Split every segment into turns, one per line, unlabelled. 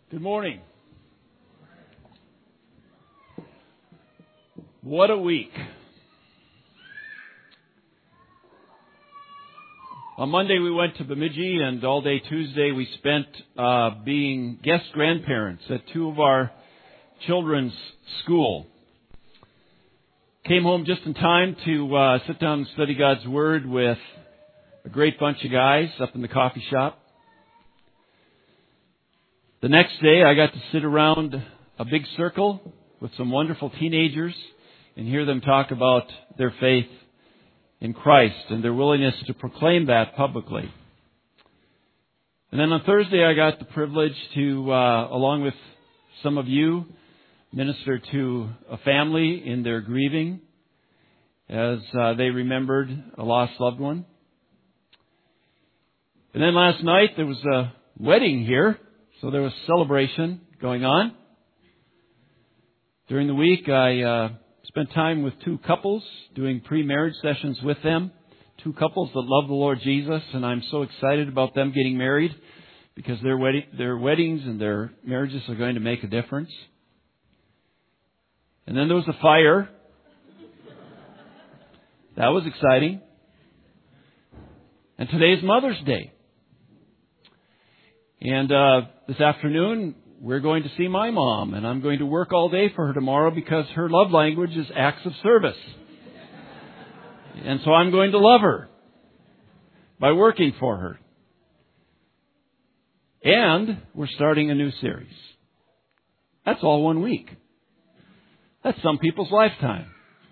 Good morning. What a week. On Monday we went to Bemidji, and all day Tuesday we spent being guest grandparents at two of our children's school. Came home just in time to sit down and study God's Word with a great bunch of guys up in the coffee shop. The next day I got to sit around a big circle with some wonderful teenagers and hear them talk about their faith in Christ and their willingness to proclaim that publicly. And then on Thursday I got the privilege to, along with some of you, minister to a family in their grieving as they remembered a lost loved one. And then last night there was a wedding here, so there was celebration going on. During the week I spent time with two couples, doing pre-marriage sessions with them. Two couples that love the Lord Jesus, and I'm so excited about them getting married because their weddings and their marriages are going to make a difference. And then there was a fire. That was exciting. And today's Mother's Day. And this afternoon, we're going to see my mom, and I'm going to work all day for her tomorrow because her love language is acts of service. And so I'm going to love her by working for her. And we're starting a new series. That's all 1 week. That's some people's lifetime.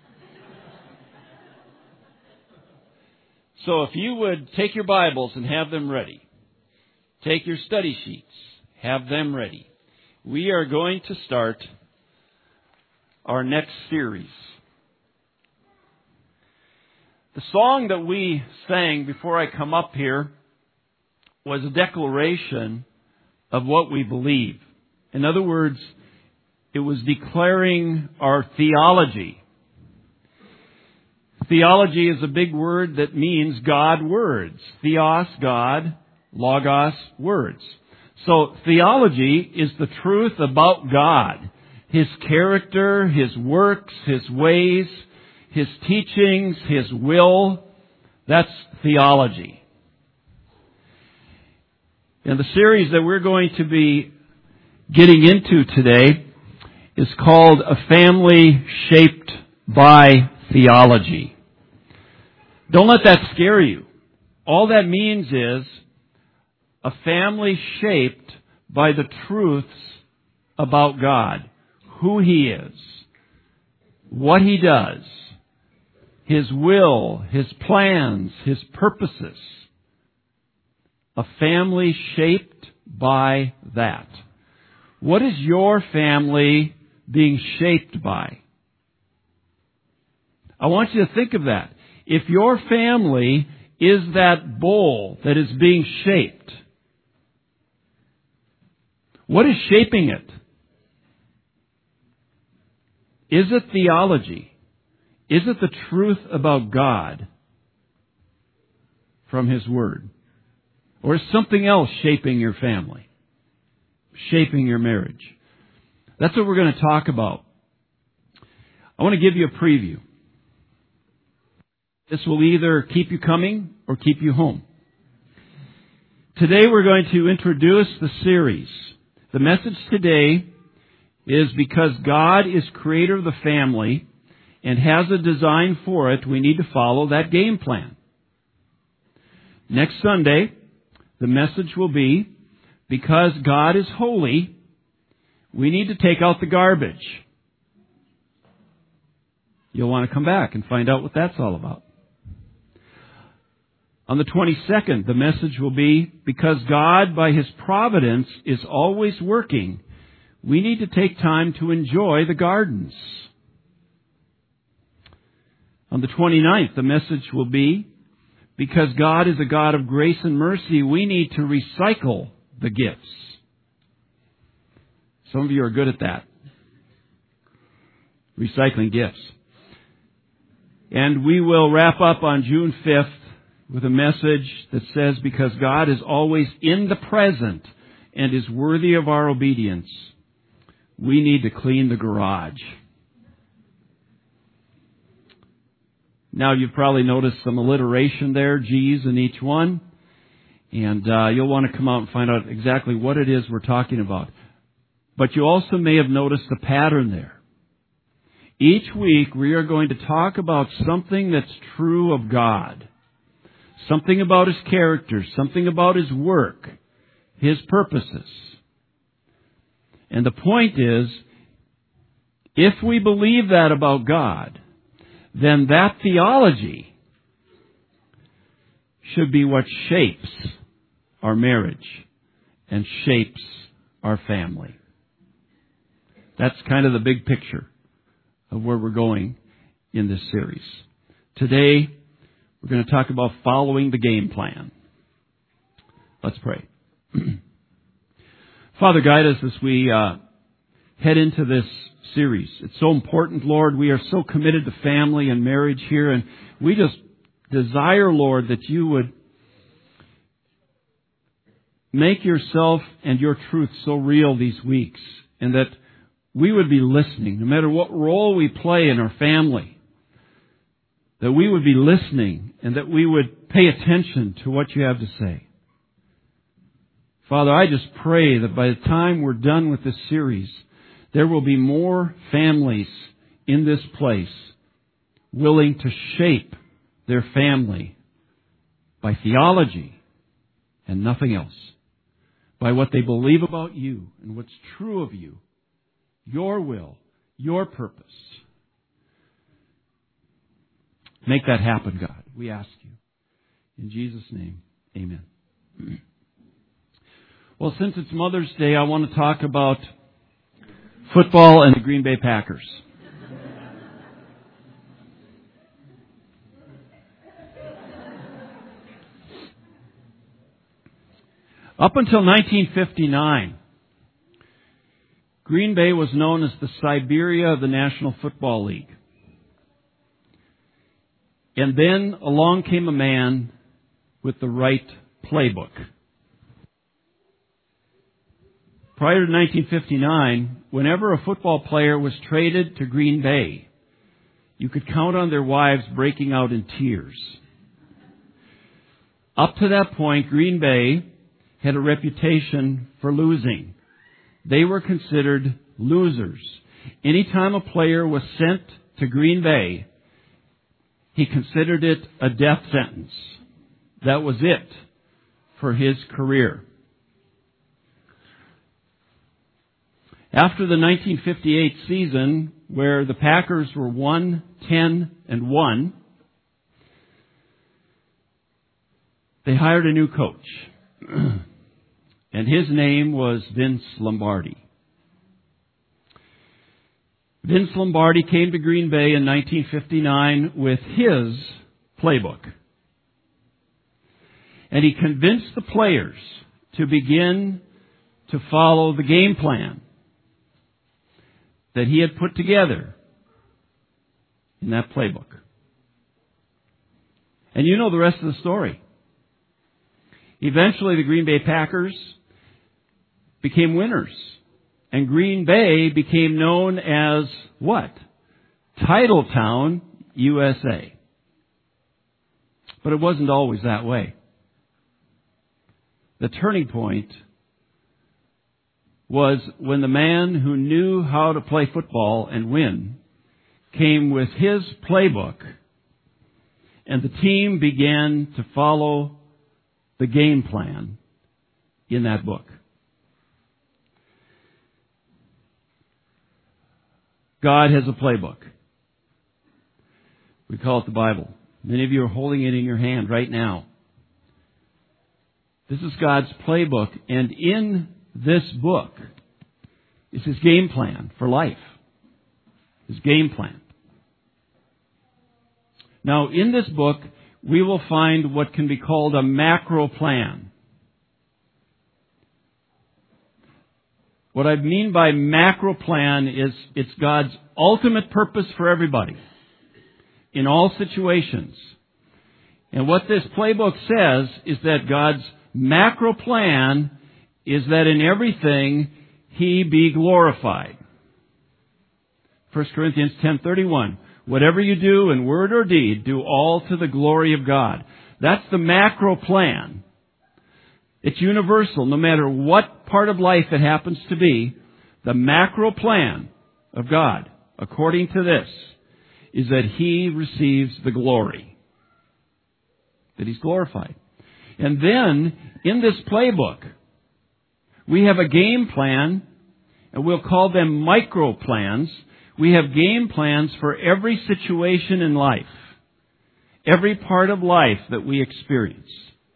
So if you would take your Bibles and have them ready. Take your study sheets. Have them ready. We are going to start our next series. The song that we sang before I come up here was a declaration of what we believe. In other words, it was declaring our theology. Theology is a big word that means God words. Theos, God, logos, words. So theology is the truth about God, His character, His works, His ways, His teachings, His will. That's theology. And the series that we're going to be getting into today is called A Family Shaped by Theology. Don't let that scare you. All that means is a family shaped by the truths about God, who He is, what He does, His will, His plans, His purposes. A family shaped by that. What is your family being shaped by? I want you to think of that. If your family is that bowl that is being shaped, what is shaping it? Is it theology? Is it the truth about God from His Word? Or is something else shaping your family? Shaping your marriage? That's what we're going to talk about. I want to give you a preview. This will either keep you coming or keep you home. Today we're going to introduce the series. The message today is because God is creator of the family and has a design for it, we need to follow that game plan. Next Sunday, the message will be because God is holy, we need to take out the garbage. You'll want to come back and find out what that's all about. On the 22nd, the message will be, because God, by His providence, is always working, we need to take time to enjoy the gardens. On the 29th, the message will be, because God is a God of grace and mercy, we need to recycle the gifts. Some of you are good at that. Recycling gifts. And we will wrap up on June 5th with a message that says, because God is always in the present and is worthy of our obedience, we need to clean the garage. Now, you've probably noticed some alliteration there, G's in each one. And you'll want to come out and find out exactly what it is we're talking about. But you also may have noticed a pattern there. Each week we are going to talk about something that's true of God. Something about His character, something about His work, His purposes. And the point is, if we believe that about God, then that theology should be what shapes our marriage and shapes our family. That's kind of the big picture of where we're going in this series. Today, we're going to talk about following the game plan. Let's pray. Father, guide us as we head into this series. It's so important, Lord. We are so committed to family and marriage here, and we just desire, Lord, that you would make yourself and your truth so real these weeks, and that we would be listening, no matter what role we play in our family, that we would be listening and that we would pay attention to what you have to say. Father, I just pray that by the time we're done with this series, there will be more families in this place willing to shape their family by theology and nothing else, by what they believe about you and what's true of you, your will, your purpose. Make that happen, God. We ask you. In Jesus' name, amen. Well, since it's Mother's Day, I want to talk about football and the Green Bay Packers. Up until 1959, Green Bay was known as the Siberia of the National Football League. And then along came a man with the right playbook. Prior to 1959, whenever a football player was traded to Green Bay, you could count on their wives breaking out in tears. Up to that point, Green Bay had a reputation for losing. They were considered losers. Anytime a player was sent to Green Bay, he considered it a death sentence. That was it for his career. After the 1958 season, where the Packers were 1-10-1, they hired a new coach. And his name was Vince Lombardi. Vince Lombardi came to Green Bay in 1959 with his playbook. And he convinced the players to begin to follow the game plan that he had put together in that playbook. And you know the rest of the story. Eventually, the Green Bay Packers became winners. And Green Bay became known as what? Titletown, USA. But it wasn't always that way. The turning point was when the man who knew how to play football and win came with his playbook, and the team began to follow the game plan in that book. God has a playbook. We call it the Bible. Many of you are holding it in your hand right now. This is God's playbook, and in this book is His game plan for life. His game plan. Now, in this book, we will find what can be called a macro plan. What I mean by macro plan is it's God's ultimate purpose for everybody in all situations. And what this playbook says is that God's macro plan is that in everything He be glorified. 1 Corinthians 10:31. Whatever you do in word or deed, do all to the glory of God. That's the macro plan. It's universal. No matter what part of life it happens to be, the macro plan of God, according to this, is that He receives the glory. That He's glorified. And then, in this playbook, we have a game plan, and we'll call them micro plans. We have game plans for every situation in life, every part of life that we experience.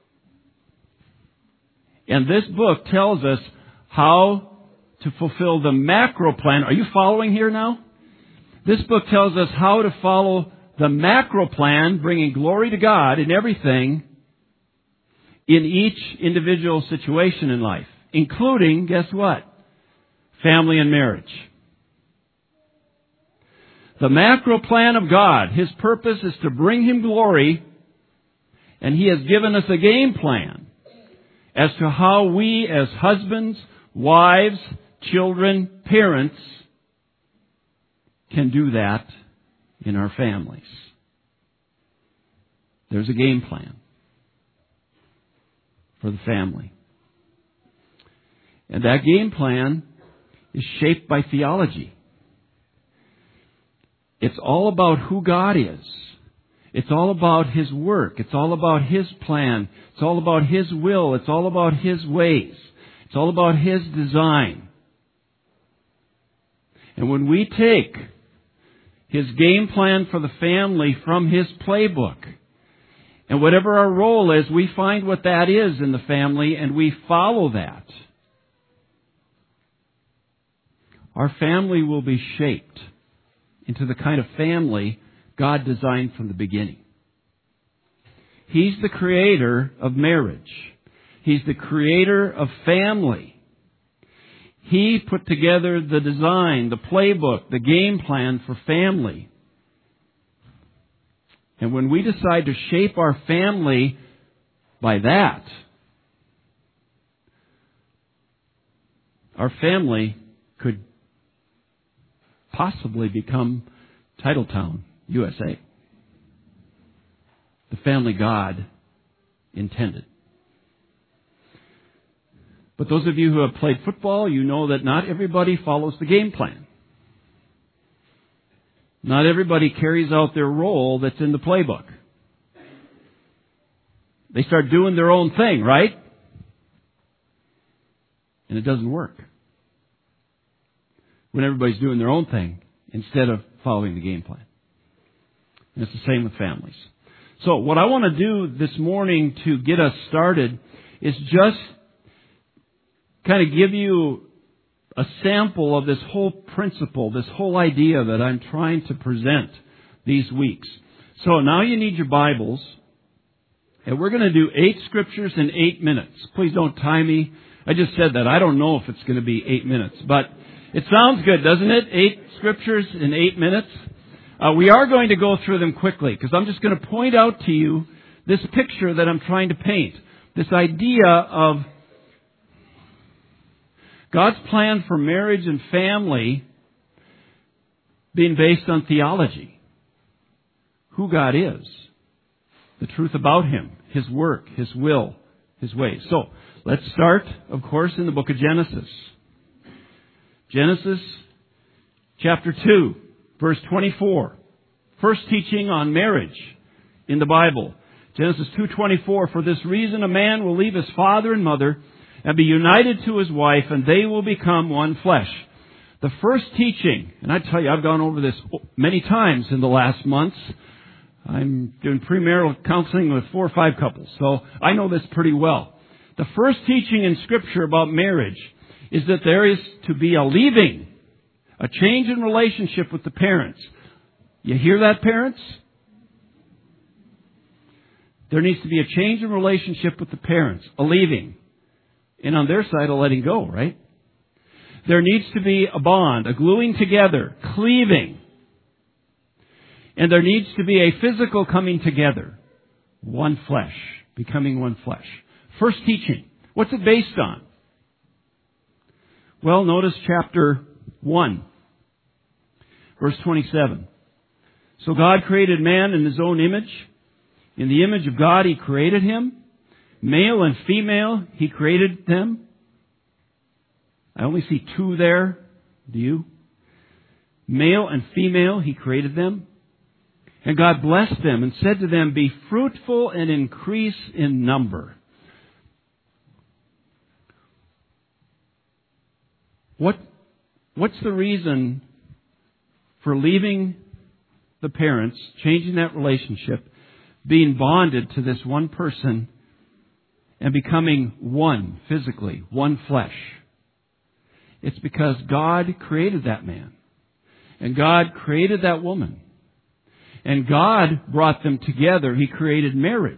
And this book tells us how to fulfill the macro plan. Are you following here now? This book tells us how to follow the macro plan, bringing glory to God in everything in each individual situation in life, including, guess what? Family and marriage. The macro plan of God, His purpose is to bring Him glory, and He has given us a game plan as to how we as husbands, wives, children, parents can do that in our families. There's a game plan for the family. And that game plan is shaped by theology. It's all about who God is. It's all about His work. It's all about His plan. It's all about His will. It's all about His ways. It's all about His design. And when we take His game plan for the family from His playbook, and whatever our role is, we find what that is in the family and we follow that, our family will be shaped into the kind of family God designed from the beginning. He's the creator of marriage. He's the creator of family. He put together the design, the playbook, the game plan for family. And when we decide to shape our family by that, our family could possibly become Titletown, USA. The family God intended. But those of you who have played football, you know that not everybody follows the game plan. Not everybody carries out their role that's in the playbook. They start doing their own thing, right? And it doesn't work. When everybody's doing their own thing instead of following the game plan. And it's the same with families. So what I want to do this morning to get us started is just kind of give you a sample of this whole principle, this whole idea that I'm trying to present these weeks. So now you need your Bibles, and we're going to do 8 scriptures in 8 minutes. Please don't time me. I just said that. I don't know if it's going to be 8 minutes, but it sounds good, doesn't it? 8 scriptures in 8 minutes. We are going to go through them quickly, because I'm just going to point out to you this picture that I'm trying to paint. This idea of God's plan for marriage and family being based on theology. Who God is. The truth about Him. His work. His will. His ways. So, let's start, of course, in the book of Genesis. Genesis chapter 2, verse 24. First teaching on marriage in the Bible. Genesis 2:24. For this reason a man will leave his father and mother and be united to his wife, and they will become one flesh. The first teaching, and I tell you, I've gone over this many times in the last months. I'm doing premarital counseling with 4 or 5 couples, so I know this pretty well. The first teaching in Scripture about marriage is that there is to be a leaving, a change in relationship with the parents. You hear that, parents? There needs to be a change in relationship with the parents, a leaving. And on their side, a letting go, right? There needs to be a bond, a gluing together, cleaving. And there needs to be a physical coming together. One flesh, becoming one flesh. First teaching. What's it based on? Well, notice chapter 1, verse 27. So God created man in His own image. In the image of God He created him. Male and female He created them. I only see two there. Do you? Male and female He created them. And God blessed them and said to them, "Be fruitful and increase in number." What's the reason for leaving the parents, changing that relationship, being bonded to this one person, and becoming one physically, one flesh? It's because God created that man. And God created that woman. And God brought them together. He created marriage.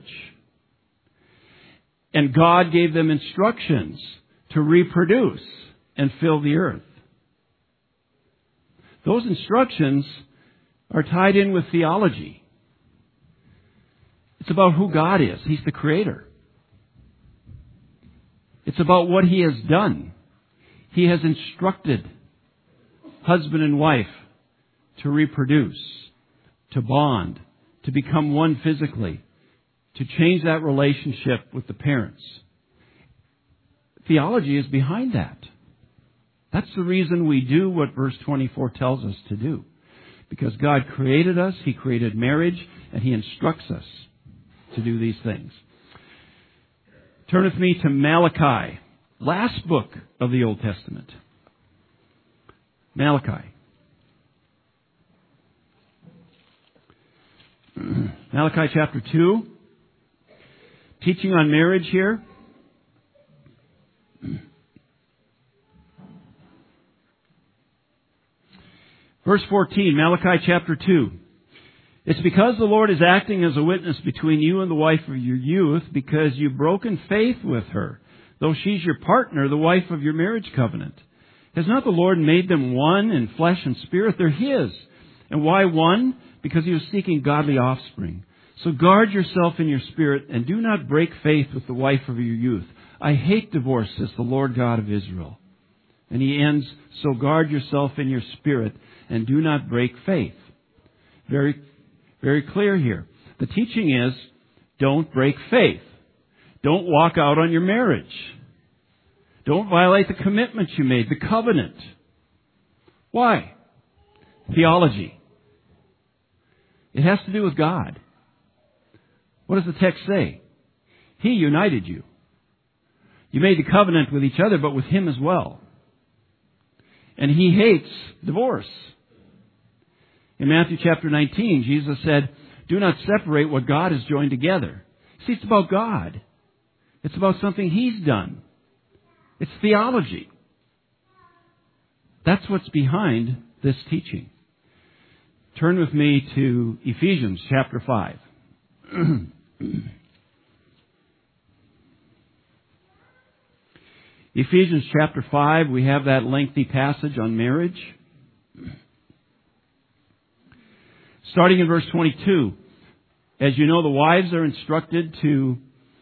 And God gave them instructions to reproduce and fill the earth. Those instructions are tied in with theology. It's about who God is. He's the Creator. It's about what He has done. He has instructed husband and wife to reproduce, to bond, to become one physically, to change that relationship with the parents. Theology is behind that. That's the reason we do what verse 24 tells us to do. Because God created us, He created marriage, and He instructs us to do these things. Turn with me to Malachi, last book of the Old Testament. Malachi. Malachi chapter 2. Teaching on marriage here. Verse 14, Malachi chapter 2. It's because the Lord is acting as a witness between you and the wife of your youth, because you've broken faith with her, though she's your partner, the wife of your marriage covenant. Has not the Lord made them one in flesh and spirit? They're His. And why one? Because He was seeking godly offspring. So guard yourself in your spirit, and do not break faith with the wife of your youth. I hate divorce, says the Lord God of Israel. And He ends, so guard yourself in your spirit, and do not break faith. Very, very clear here. The teaching is, don't break faith. Don't walk out on your marriage. Don't violate the commitments you made, the covenant. Why? Theology. It has to do with God. What does the text say? He united you. You made the covenant with each other, but with Him as well. And He hates divorce. In Matthew chapter 19, Jesus said, do not separate what God has joined together. See, it's about God. It's about something He's done. It's theology. That's what's behind this teaching. Turn with me to Ephesians chapter 5. Ephesians chapter 5, we have that lengthy passage on marriage. Starting in verse 22, as you know, the wives are instructed to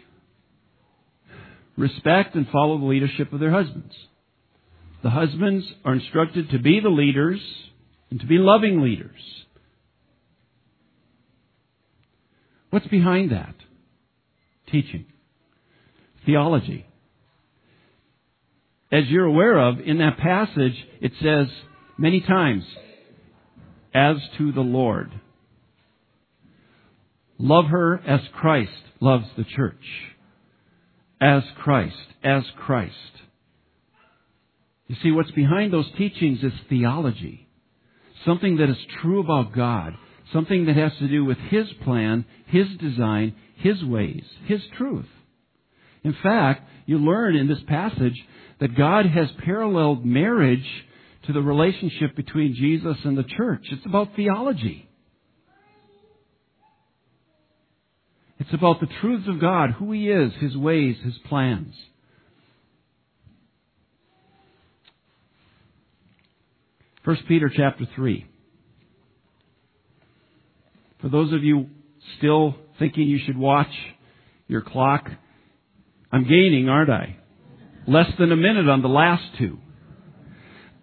respect and follow the leadership of their husbands. The husbands are instructed to be the leaders and to be loving leaders. What's behind that? Teaching. Theology. As you're aware of, in that passage, it says many times, as to the Lord. Love her as Christ loves the church. As Christ. As Christ. You see, what's behind those teachings is theology. Something that is true about God. Something that has to do with His plan, His design, His ways, His truth. In fact, you learn in this passage that God has paralleled marriage to the relationship between Jesus and the church. It's about theology. It's about the truths of God, who He is, His ways, His plans. First Peter chapter 3. For those of you still thinking you should watch your clock, I'm gaining, aren't I? Less than a minute on the last two.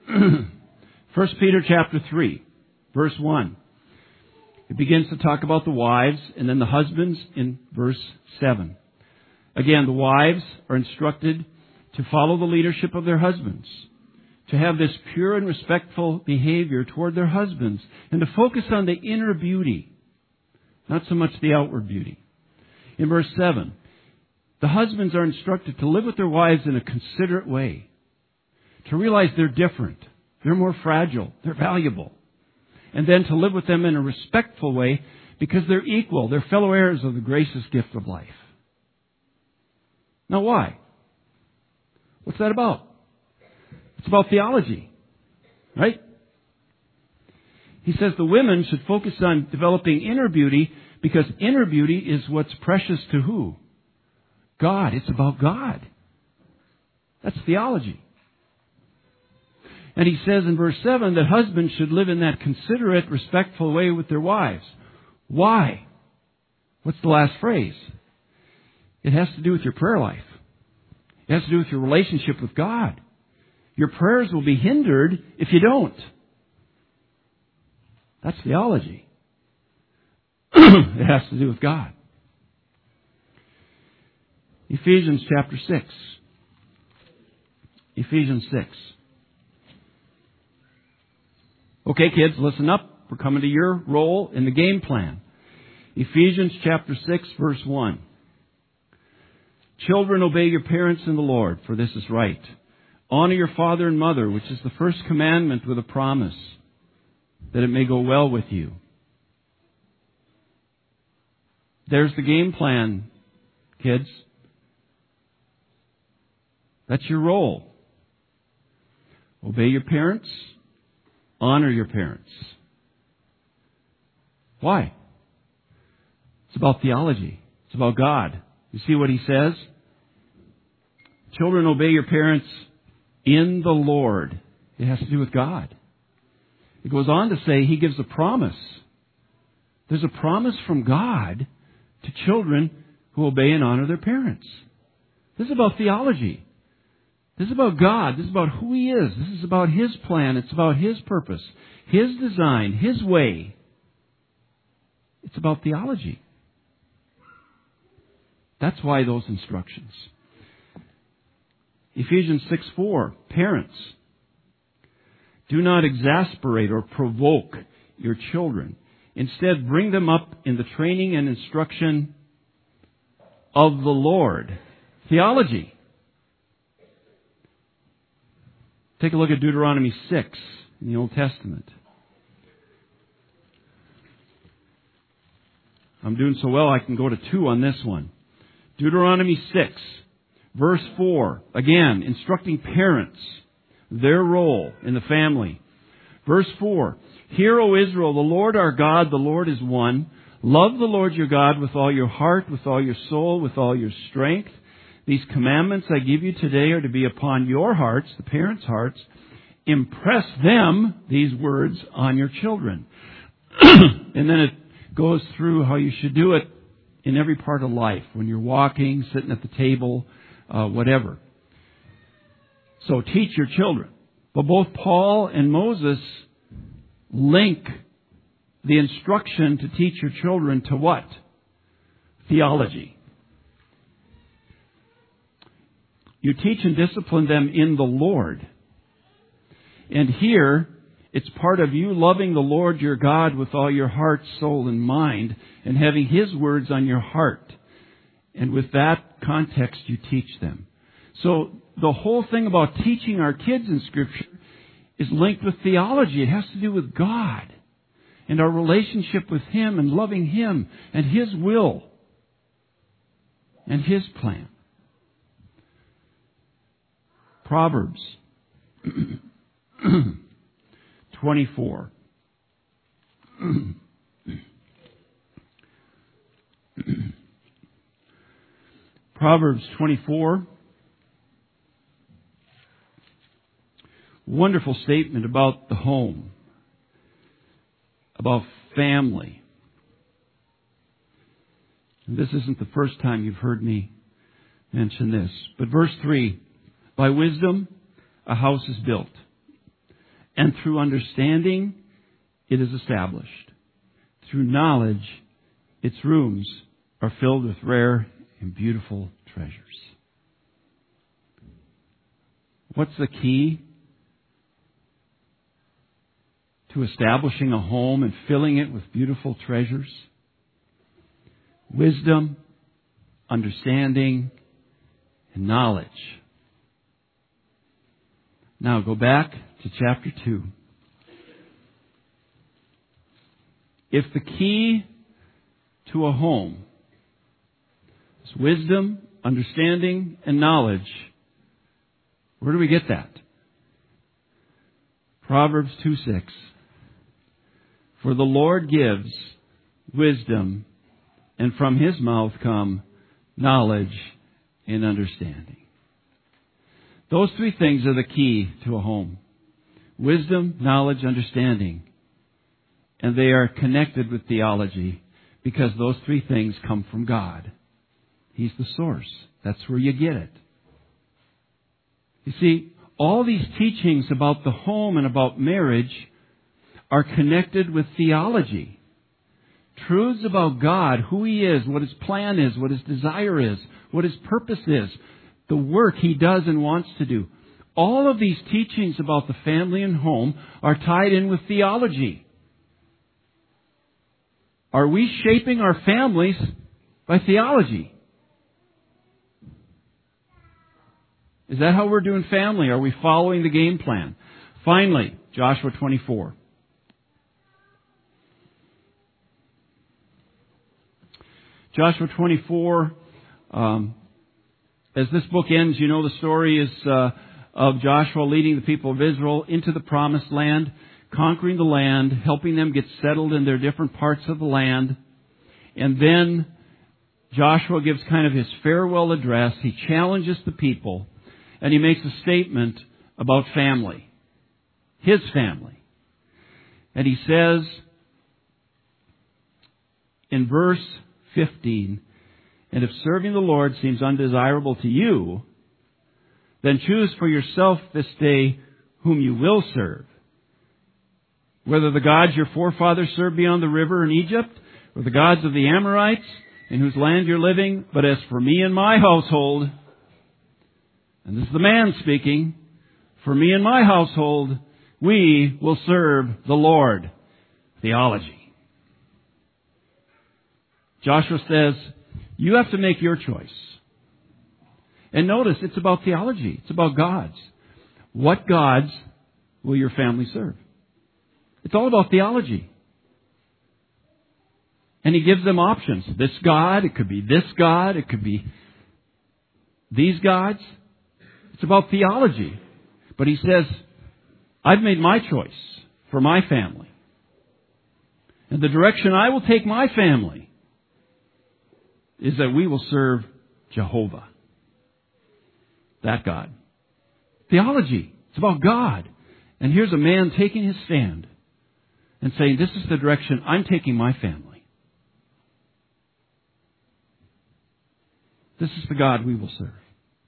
1 Peter chapter 3, verse 1. It begins to talk about the wives and then the husbands in verse 7. Again, the wives are instructed to follow the leadership of their husbands, to have this pure and respectful behavior toward their husbands, and to focus on the inner beauty, not so much the outward beauty. In verse 7, the husbands are instructed to live with their wives in a considerate way, to realize they're different, they're more fragile, they're valuable, and then to live with them in a respectful way because they're equal, they're fellow heirs of the gracious gift of life. Now why? What's that about? It's about theology, right? He says the women should focus on developing inner beauty because inner beauty is what's precious to who? God. It's about God. That's theology. And he says in verse 7 that husbands should live in that considerate, respectful way with their wives. Why? What's the last phrase? It has to do with your prayer life. It has to do with your relationship with God. Your prayers will be hindered if you don't. That's theology. It has to do with God. Ephesians chapter 6. Ephesians 6. Okay, kids, listen up. We're coming to your role in the game plan. Ephesians chapter 6, verse 1. Children, obey your parents in the Lord, for this is right. Honor your father and mother, which is the first commandment with a promise, that it may go well with you. There's the game plan, kids. That's your role. Obey your parents. Honor your parents. Why? It's about theology. It's about God. You see what he says? Children, obey your parents in the Lord. It has to do with God. It goes on to say he gives a promise. There's a promise from God to children who obey and honor their parents. This is about theology. This is about God. This is about who He is. This is about His plan. It's about His purpose, His design, His way. It's about theology. That's why those instructions. Ephesians 6:4, parents, do not exasperate or provoke your children. Instead, bring them up in the training and instruction of the Lord. Theology. Take a look at Deuteronomy 6 in the Old Testament. I'm doing so well I can go to 2 on this one. Deuteronomy 6, verse 4. Again, instructing parents, their role in the family. Verse 4. Hear, O Israel, the Lord our God, the Lord is one. Love the Lord your God with all your heart, with all your soul, with all your strength. These commandments I give you today are to be upon your hearts, the parents' hearts. Impress them, these words, on your children. And then it goes through how you should do it in every part of life. When you're walking, sitting at the table, whatever. So teach your children. But both Paul and Moses link the instruction to teach your children to what? Theology. You teach and discipline them in the Lord. And here, it's part of you loving the Lord your God with all your heart, soul, and mind, and having His words on your heart. And with that context, you teach them. So the whole thing about teaching our kids in Scripture is linked with theology. It has to do with God and our relationship with Him and loving Him and His will and His plan. Proverbs 24. Proverbs 24. Wonderful statement about the home, about family. And this isn't the first time you've heard me mention this. But verse 3, by wisdom a house is built, And through understanding, it is established. Through knowledge, its rooms are filled with rare and beautiful treasures. What's the key to establishing a home and filling it with beautiful treasures? Wisdom, understanding, and knowledge. Now go back to chapter 2. If the key to a home is wisdom, understanding, and knowledge, where do we get that? Proverbs 2:6. For the Lord gives wisdom, and from His mouth come knowledge and understanding. Those three things are the key to a home. Wisdom, knowledge, understanding. And they are connected with theology because those three things come from God. He's the source. That's where you get it. You see, all these teachings about the home and about marriage are connected with theology. Truths about God, who He is, what His plan is, what His desire is, what His purpose is, the work He does and wants to do. All of these teachings about the family and home are tied in with theology. Are we shaping our families by theology? Is that how we're doing family? Are we following the game plan? Finally, Joshua 24. Joshua 24, as this book ends, you know the story is of Joshua leading the people of Israel into the promised land, conquering the land, helping them get settled in their different parts of the land. And then Joshua gives kind of his farewell address. He challenges the people, and he makes a statement about family, his family. And he says in verse 15, and if serving the Lord seems undesirable to you, then choose for yourself this day whom you will serve. Whether the gods your forefathers served beyond the river in Egypt, or the gods of the Amorites, in whose land you're living. But as for me and my household, and this is the man speaking, for me and my household, we will serve the Lord. Theology. Joshua says, you have to make your choice. And notice, it's about theology. It's about gods. What gods will your family serve? It's all about theology. And he gives them options. This God, it could be this God, it could be these gods. It's about theology. But he says, I've made my choice for my family. And the direction I will take my family is that we will serve Jehovah. That God. Theology. It's about God. And here's a man taking his stand and saying, this is the direction I'm taking my family. This is the God we will serve.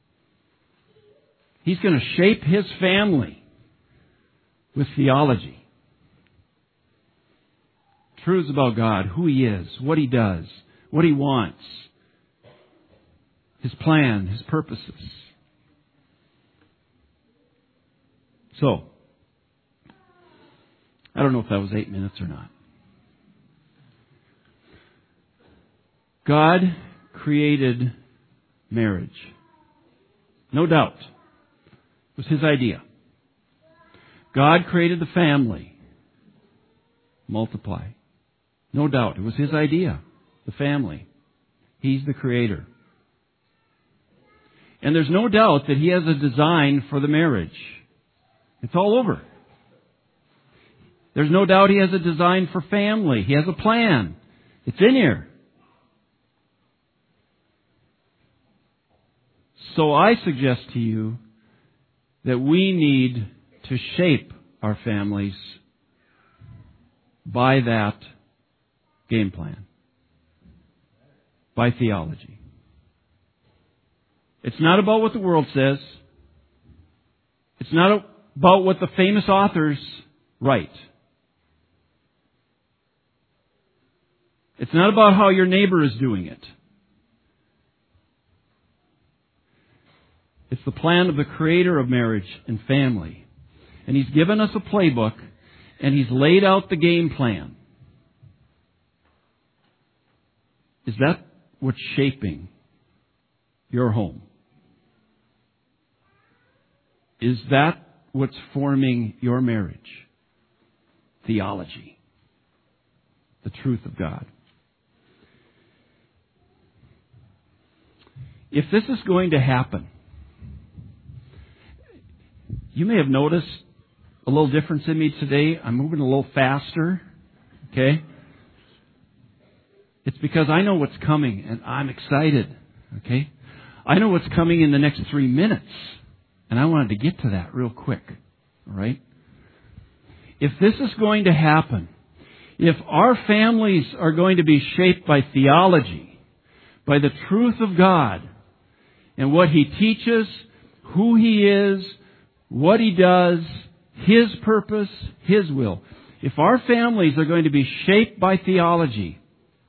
He's going to shape his family with theology. Truths about God, who He is, what He does, what He wants, His plan, His purposes. So, I don't know if that was 8 minutes or not. God created marriage. No doubt. It was His idea. God created the family. Multiply. No doubt. It was His idea. The family. He's the creator. And there's no doubt that He has a design for the marriage. It's all over. There's no doubt He has a design for family. He has a plan. It's in here. So I suggest to you that we need to shape our families by that game plan. By theology. It's not about what the world says. It's not about what the famous authors write. It's not about how your neighbor is doing it. It's the plan of the Creator of marriage and family. And He's given us a playbook, and He's laid out the game plan. Is that what's shaping your home? Is that what's forming your marriage? Theology. The truth of God. If this is going to happen, you may have noticed a little difference in me today. I'm moving a little faster. Okay? It's because I know what's coming and I'm excited. Okay? I know what's coming in the next 3 minutes. And I wanted to get to that real quick. All right? If this is going to happen, if our families are going to be shaped by theology, by the truth of God, and what He teaches, who He is, what He does, His purpose, His will. If our families are going to be shaped by theology,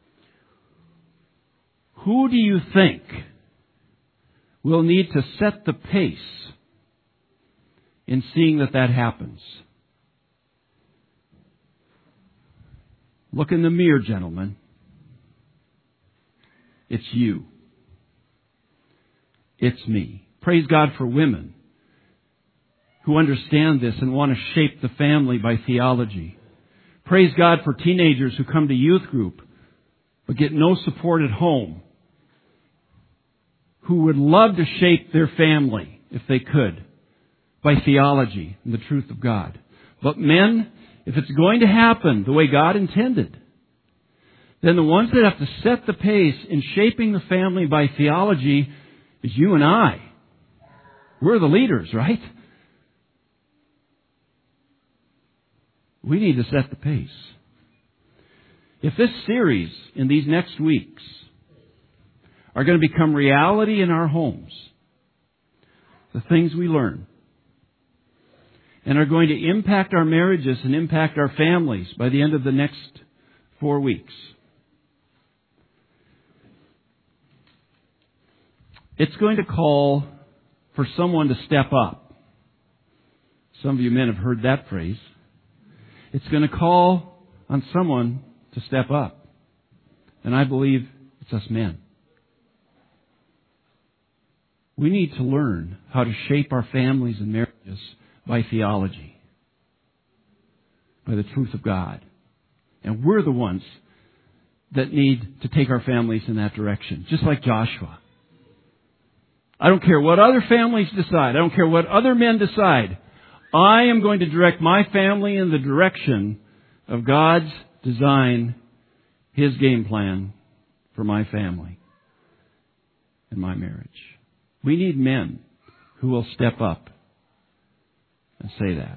who do you think will need to set the pace in seeing that that happens? Look in the mirror, gentlemen. It's you. It's me. Praise God for women who understand this and want to shape the family by theology. Praise God for teenagers who come to youth group but get no support at home, who would love to shape their family, if they could, by theology and the truth of God. But men, if it's going to happen the way God intended, then the ones that have to set the pace in shaping the family by theology is you and I. We're the leaders, right? We need to set the pace. If this series in these next weeks are going to become reality in our homes, the things we learn, and are going to impact our marriages and impact our families by the end of the next 4 weeks, it's going to call for someone to step up. Some of you men have heard that phrase. It's going to call on someone to step up. And I believe it's us men. We need to learn how to shape our families and marriages by theology, by the truth of God. And we're the ones that need to take our families in that direction, just like Joshua. I don't care what other families decide. I don't care what other men decide. I am going to direct my family in the direction of God's design, His game plan for my family and my marriage. We need men who will step up and say that.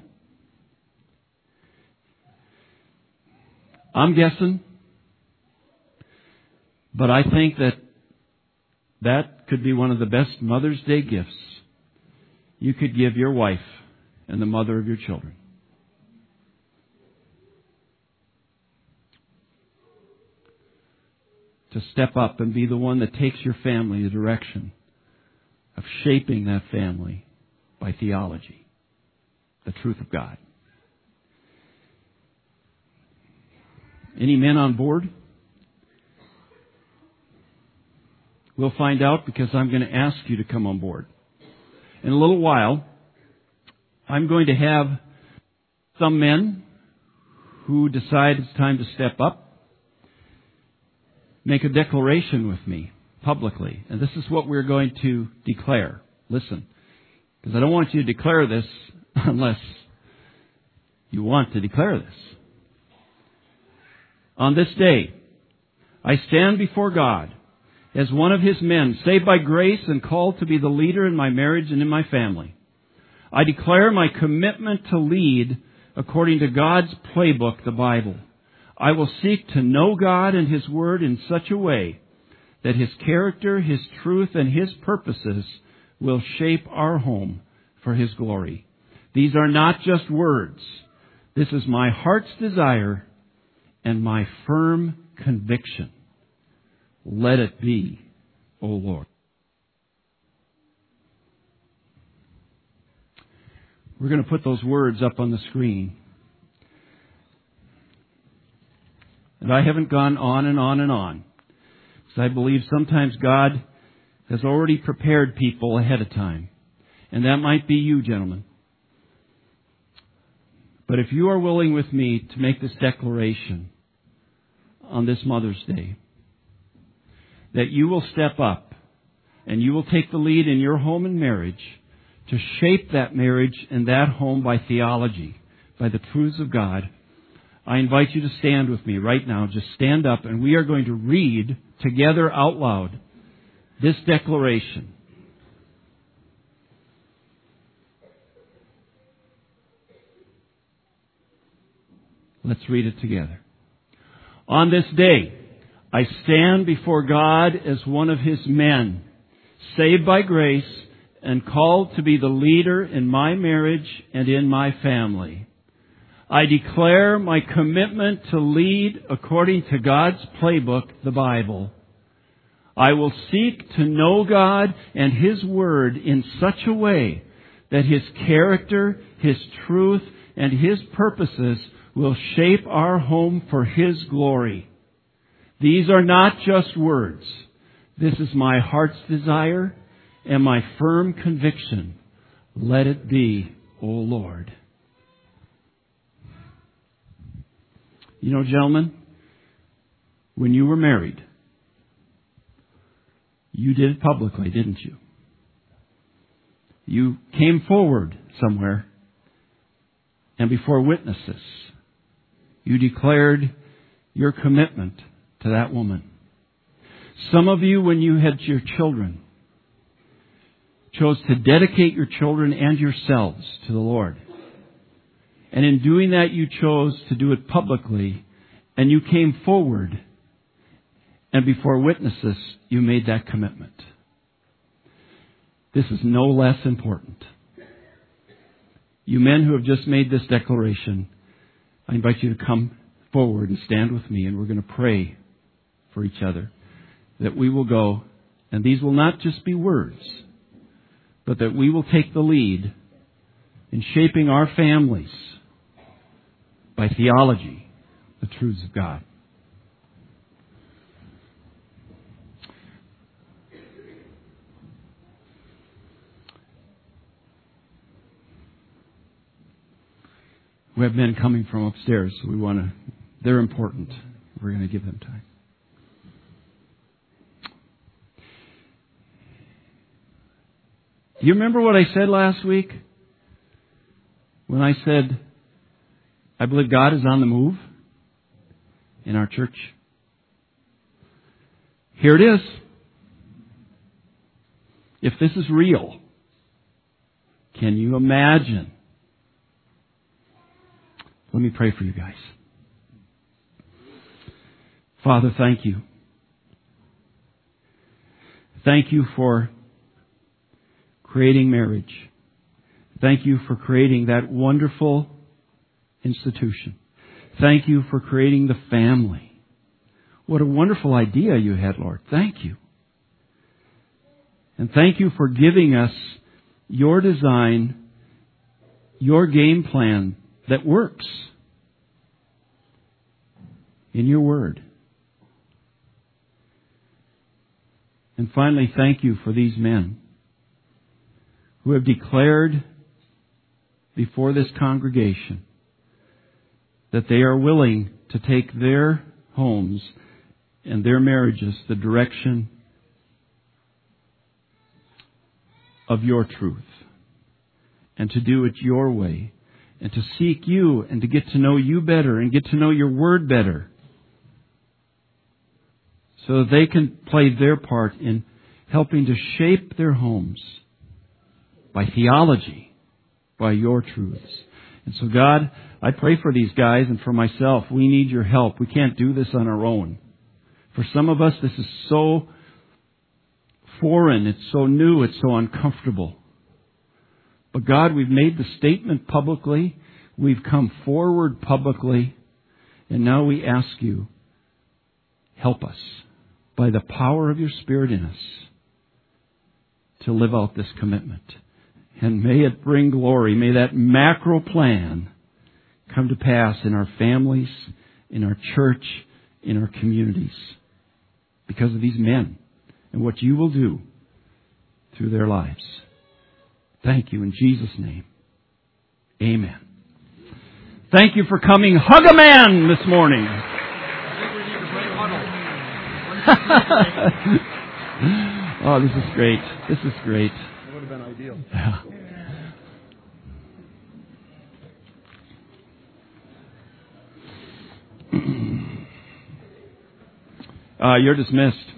I'm guessing, but I think that could be one of the best Mother's Day gifts you could give your wife and the mother of your children. To step up and be the one that takes your family the direction of shaping that family by theology, the truth of God. Any men on board? We'll find out, because I'm going to ask you to come on board. In a little while, I'm going to have some men who decide it's time to step up make a declaration with me publicly. And this is what we're going to declare. Listen, because I don't want you to declare this unless you want to declare this. On this day, I stand before God as one of His men, saved by grace and called to be the leader in my marriage and in my family. I declare my commitment to lead according to God's playbook, the Bible. I will seek to know God and His Word in such a way that His character, His truth, and His purposes will shape our home for His glory. These are not just words. This is my heart's desire and my firm conviction. Let it be, O Lord. We're going to put those words up on the screen. And I haven't gone on and on and on, because I believe sometimes God has already prepared people ahead of time. And that might be you, gentlemen. But if you are willing with me to make this declaration on this Mother's Day, that you will step up and you will take the lead in your home and marriage to shape that marriage and that home by theology, by the truths of God, I invite you to stand with me right now. Just stand up, and we are going to read together out loud this declaration. Let's read it together. On this day, I stand before God as one of His men, saved by grace and called to be the leader in my marriage and in my family. I declare my commitment to lead according to God's playbook, the Bible. I will seek to know God and His Word in such a way that His character, His truth, and His purposes will shape our home for His glory. These are not just words. This is my heart's desire and my firm conviction. Let it be, O Lord. You know, gentlemen, when you were married, you did it publicly, didn't you? You came forward somewhere, and before witnesses, you declared your commitment to that woman. Some of you, when you had your children, chose to dedicate your children and yourselves to the Lord. And in doing that, you chose to do it publicly, and you came forward, and before witnesses, you made that commitment. This is no less important. You men who have just made this declaration, I invite you to come forward and stand with me, and we're going to pray for each other, that we will go, and these will not just be words, but that we will take the lead in shaping our families by theology, the truths of God. We have men coming from upstairs, so they're important. We're going to give them time. Do you remember what I said last week? When I said, I believe God is on the move in our church. Here it is. If this is real, can you imagine? Let me pray for you guys. Father, thank you. Thank you for creating marriage. Thank you for creating that wonderful institution. Thank you for creating the family. What a wonderful idea you had, Lord. Thank you. And thank you for giving us your design, your game plan that works in your word. And finally, thank you for these men who have declared before this congregation that they are willing to take their homes and their marriages the direction of your truth, and to do it your way, and to seek you and to get to know you better and get to know your word better, so that they can play their part in helping to shape their homes by theology, by your truths. And so, God, I pray for these guys and for myself. We need your help. We can't do this on our own. For some of us, this is so foreign. It's so new. It's so uncomfortable. But God, we've made the statement publicly. We've come forward publicly. And now we ask you, help us by the power of your Spirit in us to live out this commitment. And may it bring glory. May that macro plan come to pass in our families, in our church, in our communities, because of these men and what you will do through their lives. Thank you in Jesus' name. Amen. Thank you for coming. Hug a man this morning. Oh, this is great. This is great.
That would have been ideal.
Yeah. You're dismissed.